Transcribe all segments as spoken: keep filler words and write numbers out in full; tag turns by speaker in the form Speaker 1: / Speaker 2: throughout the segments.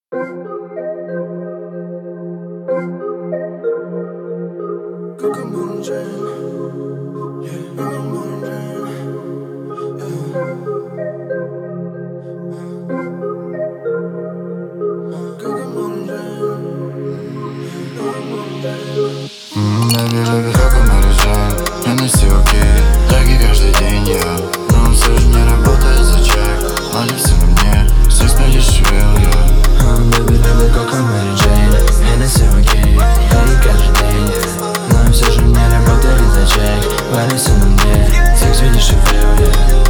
Speaker 1: Baby, любит только Мэри Джейн. Хеннесси окей, драги каждый день я. Но он все же не работает за чек. Молился на мне, секс подешевел я.
Speaker 2: Baby, любит только Мэри Джейн. Хеннесси окей, драги каждый день я. Но он все же не работает за чек. Молился на мне, секс подешевел я.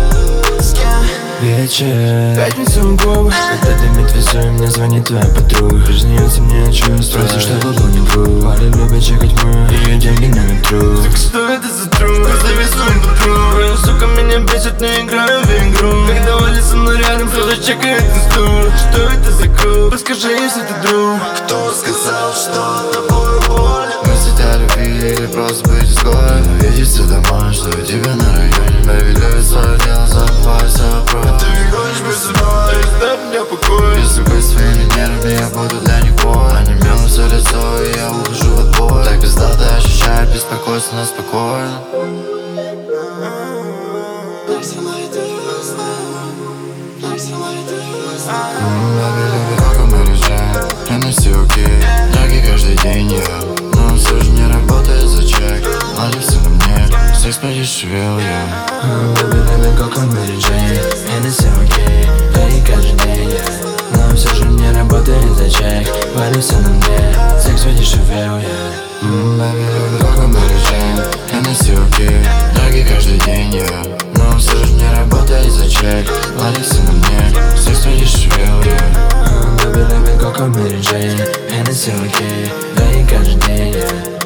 Speaker 2: Вечер, пятница в клуб. Когда дымит весой, мне звонит твоя подруга. Признается мне чувства, просит, чтобы был не груб. Парень любит чекать мы, ее деньги на метро. Так что это за труд? Позови свою подругу. Сука, меня бесит, но играю в игру. Когда Оля со мной рядом, кто-то чекает инсту. Что это за круг? Расскажи, если ты друг.
Speaker 1: Кто сказал, что тобой боль? Мыслить о любви или просто быть изгоем? Видится домой, что у тебя на районе. Baby, любит свое дело, забывайся вопросом.
Speaker 2: Ты гонишь без собой, оставь меня в покое.
Speaker 1: Если быть своими нервами, я буду для них боль. Онемело все лицо, и я ухожу в отбой. Так пиздато ощущаю беспокойство, но спокойно. Baby, любит только Мэри Джейн. Хеннесси окей, драги каждый день я. Но он все же не работает за чек. Молился на мне, секс подешевел я.
Speaker 2: Baby, любит только Мэри Джейн. Хеннесси окей, драги каждый день я. Но он все же не работает за чек. Молился на мне, секс подешевел я.
Speaker 1: Baby, любит только Мэри Джейн. Хеннесси окей, драги каждый день я. Но он все же не работает за чек. Молился на мне, секс подешевел я.
Speaker 2: Baby, любит только Мэри Джейн. Хеннесси окей, драги каждый день я.